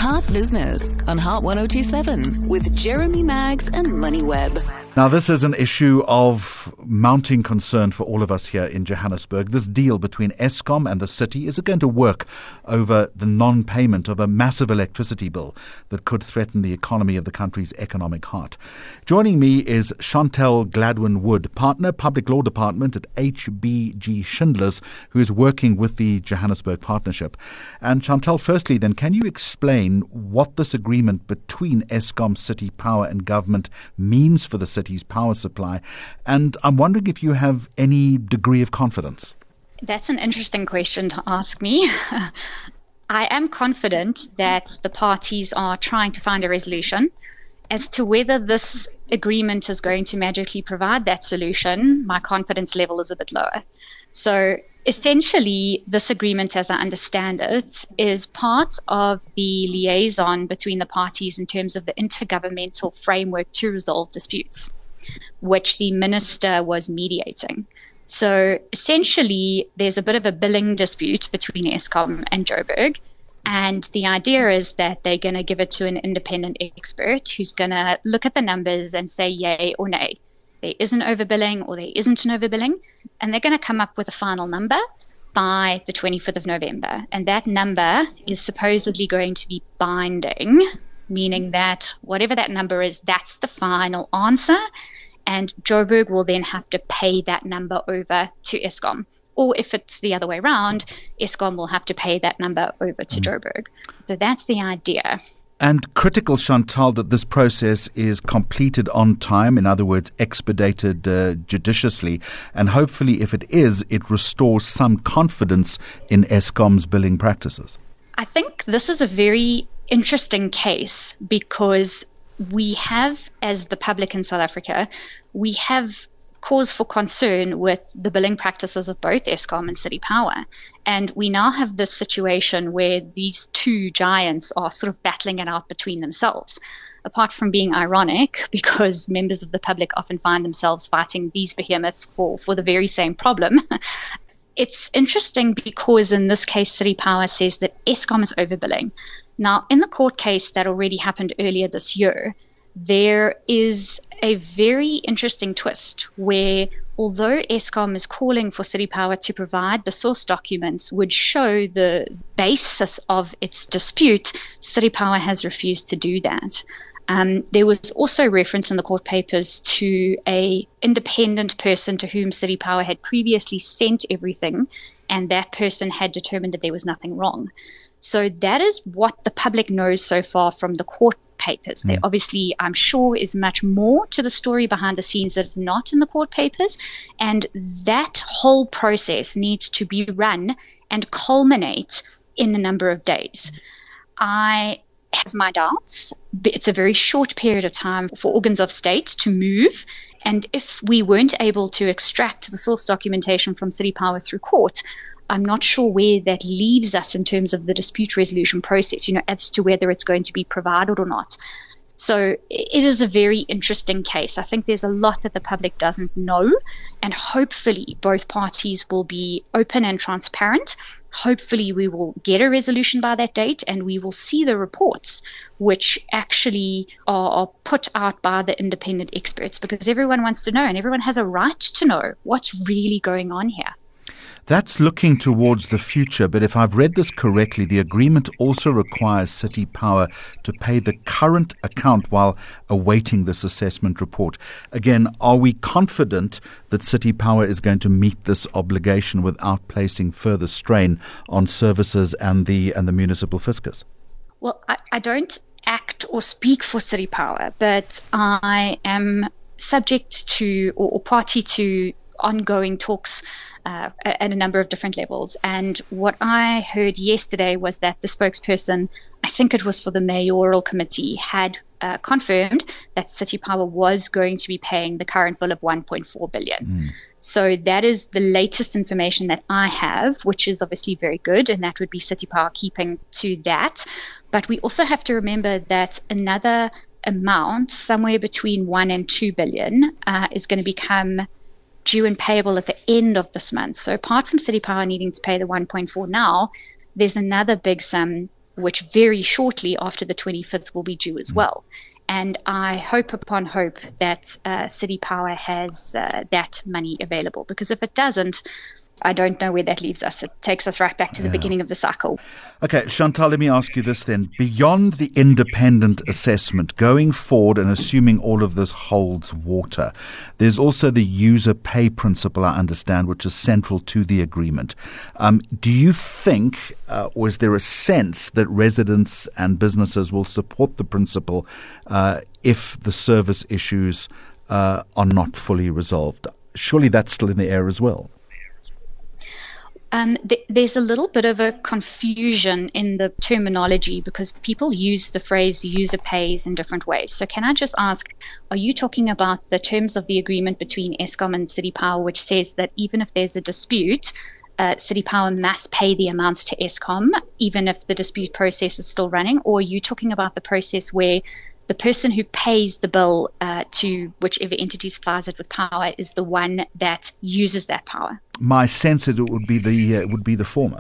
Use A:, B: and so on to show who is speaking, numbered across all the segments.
A: Heart Business on Heart 1027 with Jeremy Maggs and MoneyWeb.
B: Now, this is an issue of mounting concern for all of us here in Johannesburg. This deal between Eskom and the city, is it going to work over the non-payment of a massive electricity bill that could threaten the economy of the country's economic heart? Joining me is Chantel Gladwin-Wood, Partner, Public Law Department at HBG Schindlers, who is working with the Johannesburg Partnership. And Chantel, firstly then, can you explain what this agreement between Eskom, City Power and government means for the city's power supply? And I'm wondering if you have any degree of confidence.
C: That's an interesting question to ask me. I am confident that the parties are trying to find a resolution. As to whether this agreement is going to magically provide that solution, my confidence level is a bit lower. So essentially, this agreement, as I understand it, is part of the liaison between the parties in terms of the intergovernmental framework to resolve disputes, which the minister was mediating. So essentially, there's a bit of a billing dispute between Eskom and Joburg. And the idea is that they're going to give it to an independent expert who's going to look at the numbers and say yay or nay. There is an overbilling or there isn't an overbilling. And they're going to come up with a final number by the 25th of November. And that number is supposedly going to be binding, meaning that whatever that number is, that's the final answer. And Joburg will then have to pay that number over to Eskom. Or if it's the other way around, Eskom will have to pay that number over to Joburg. So that's the idea.
B: And critical, Chantal, that this process is completed on time, in other words, expedited judiciously. And hopefully, if it is, it restores some confidence in Eskom's billing practices.
C: I think this is a very interesting case because we have, as the public in South Africa, we have cause for concern with the billing practices of both Eskom and City Power. And we now have this situation where these two giants are sort of battling it out between themselves. Apart from being ironic, because members of the public often find themselves fighting these behemoths for the very same problem. It's interesting because in this case, City Power says that Eskom is overbilling. Now, in the court case that already happened earlier this year, there is a very interesting twist where, although Eskom is calling for City Power to provide the source documents which show the basis of its dispute, City Power has refused to do that. There was also reference in the court papers to a independent person to whom City Power had previously sent everything, and that person had determined that there was nothing wrong. So that is what the public knows so far from the court papers. There obviously, I'm sure, is much more to the story behind the scenes that is not in the court papers. And that whole process needs to be run and culminate in a number of days. I have my doubts. It's a very short period of time for organs of state to move. And if we weren't able to extract the source documentation from City Power through court, I'm not sure where that leaves us in terms of the dispute resolution process, as to whether it's going to be provided or not. So it is a very interesting case. I think there's a lot that the public doesn't know, and hopefully both parties will be open and transparent. Hopefully we will get a resolution by that date, and we will see the reports which actually are put out by the independent experts, because everyone wants to know, and everyone has a right to know what's really going on here.
B: That's looking towards the future, but if I've read this correctly, the agreement also requires City Power to pay the current account while awaiting this assessment report. Again, are we confident that City Power is going to meet this obligation without placing further strain on services and the municipal fiscus?
C: Well, I don't act or speak for City Power, but I am subject to or party to ongoing talks at a number of different levels. And what I heard yesterday was that the spokesperson, I think it was for the mayoral committee, had confirmed that City Power was going to be paying the current bill of 1.4 billion. So that is the latest information that I have, which is obviously very good, and that would be City Power keeping to that. But we also have to remember that another amount, somewhere between 1 and 2 billion, is going to become due and payable at the end of this month. So apart from City Power needing to pay the 1.4 now, there's another big sum which very shortly after the 25th will be due as well. And I hope upon hope that City Power has that money available, because if it doesn't, I don't know where that leaves us. It takes us right back to the beginning of the cycle.
B: Okay, Chantal, let me ask you this then. Beyond the independent assessment, going forward and assuming all of this holds water, there's also the user pay principle, I understand, which is central to the agreement. Do you think, or is there a sense that residents and businesses will support the principle if the service issues are not fully resolved? Surely that's still in the air as well.
C: There's a little bit of a confusion in the terminology because people use the phrase user pays in different ways. So can I just ask, are you talking about the terms of the agreement between Eskom and City Power, which says that even if there's a dispute, City Power must pay the amounts to Eskom, even if the dispute process is still running? Or are you talking about the process where the person who pays the bill to whichever entity supplies it with power is the one that uses that power?
B: My sense is it would be the former.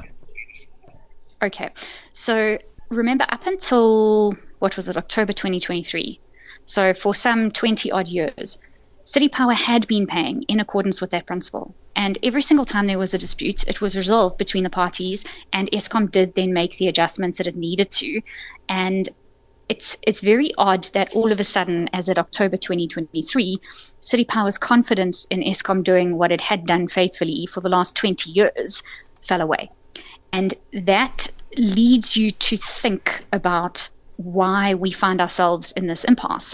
C: Okay, so remember, up until October 2023, so for some 20 odd years, City Power had been paying in accordance with that principle. And every single time there was a dispute, it was resolved between the parties, and Eskom did then make the adjustments that it needed to. And it's very odd that all of a sudden, as at October 2023, City Power's confidence in Eskom doing what it had done faithfully for the last 20 years fell away. And that leads you to think about why we find ourselves in this impasse.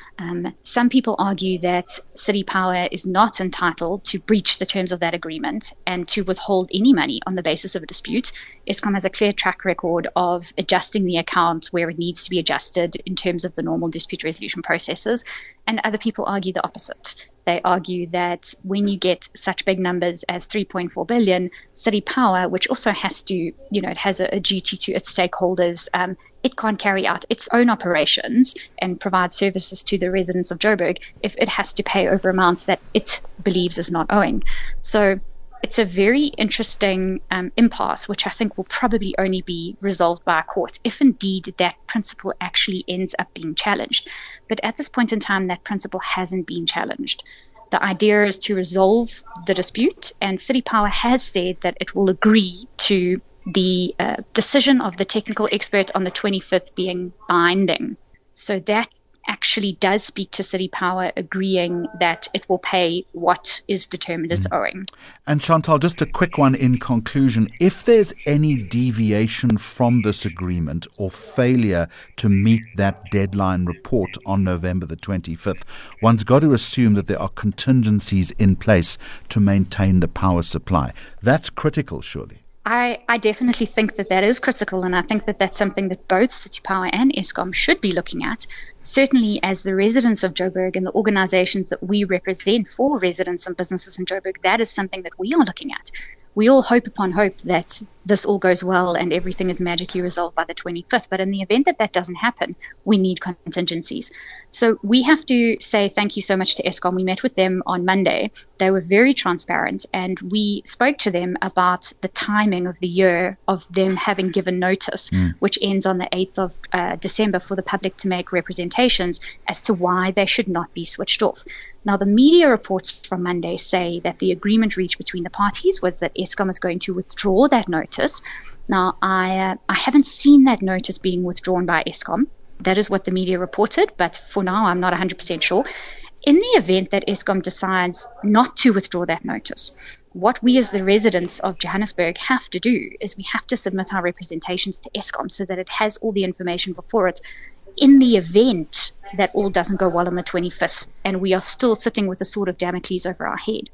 C: Some people argue that City Power is not entitled to breach the terms of that agreement and to withhold any money on the basis of a dispute. Eskom has a clear track record of adjusting the account where it needs to be adjusted in terms of the normal dispute resolution processes. And other people argue the opposite. They argue that when you get such big numbers as 3.4 billion, City Power, which also has to, it has a duty to its stakeholders, it can't carry out its own operations and provide services to the residents of Joburg if it has to pay over amounts that it believes is not owing. So it's a very interesting impasse, which I think will probably only be resolved by a court if indeed that principle actually ends up being challenged. But at this point in time, that principle hasn't been challenged. The idea is to resolve the dispute, and City Power has said that it will agree to the decision of the technical expert on the 25th being binding. So that actually does speak to City Power agreeing that it will pay what is determined as owing.
B: And Chantal, just a quick one in conclusion. If there's any deviation from this agreement or failure to meet that deadline report on November the 25th, one's got to assume that there are contingencies in place to maintain the power supply. That's critical, surely.
C: I definitely think that is critical, and I think that that's something that both City Power and Eskom should be looking at. Certainly, as the residents of Joburg and the organizations that we represent for residents and businesses in Joburg, that is something that we are looking at. We all hope upon hope that this all goes well and everything is magically resolved by the 25th. But in the event that that doesn't happen, we need contingencies. So we have to say thank you so much to Eskom. We met with them on Monday. They were very transparent, and we spoke to them about the timing of the year of them having given notice, which ends on the 8th of December, for the public to make representations as to why they should not be switched off. Now, the media reports from Monday say that the agreement reached between the parties was that Eskom is going to withdraw that notice. Now, I haven't seen that notice being withdrawn by Eskom. That is what the media reported, but for now, I'm not 100% sure. In the event that Eskom decides not to withdraw that notice, what we as the residents of Johannesburg have to do is we have to submit our representations to Eskom so that it has all the information before it, in the event that all doesn't go well on the 25th and we are still sitting with a sword of Damocles over our head.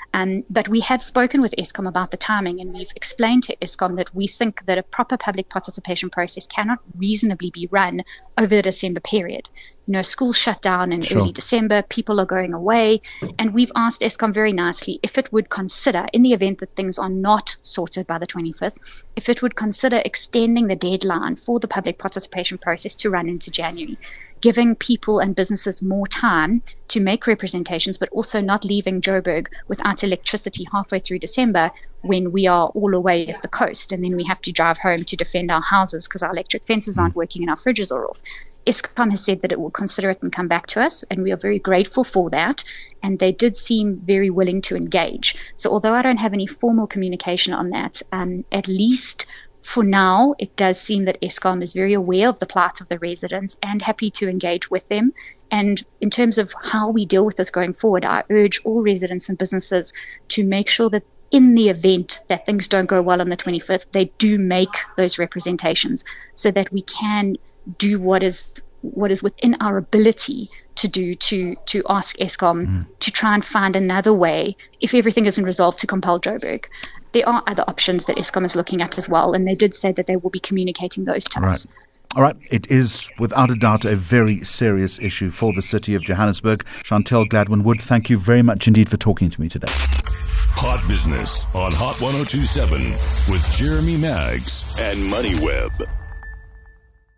C: But we have spoken with Eskom about the timing, and we've explained to Eskom that we think that a proper public participation process cannot reasonably be run over the December period. Schools shut down in early December, people are going away, and we've asked Eskom very nicely if it would consider, in the event that things are not sorted by the 25th, if it would consider extending the deadline for the public participation process to run into January. giving people and businesses more time to make representations, but also not leaving Joburg without electricity halfway through December when we are all away at the coast, and then we have to drive home to defend our houses because our electric fences aren't working and our fridges are off. Eskom has said that it will consider it and come back to us, and we are very grateful for that. And they did seem very willing to engage. So although I don't have any formal communication on that, at least for now, it does seem that Eskom is very aware of the plight of the residents and happy to engage with them. And in terms of how we deal with this going forward, I urge all residents and businesses to make sure that in the event that things don't go well on the 25th, they do make those representations so that we can do what is within our ability to do to ask Eskom to try and find another way, if everything isn't resolved, to compel Joburg. There are other options that Eskom is looking at as well, and they did say that they will be communicating those to us.
B: All right. It is without a doubt a very serious issue for the city of Johannesburg. Chantel Gladwin-Wood, thank you very much indeed for talking to me today.
D: Hot Business on Hot 102.7 with Jeremy Maggs and MoneyWeb.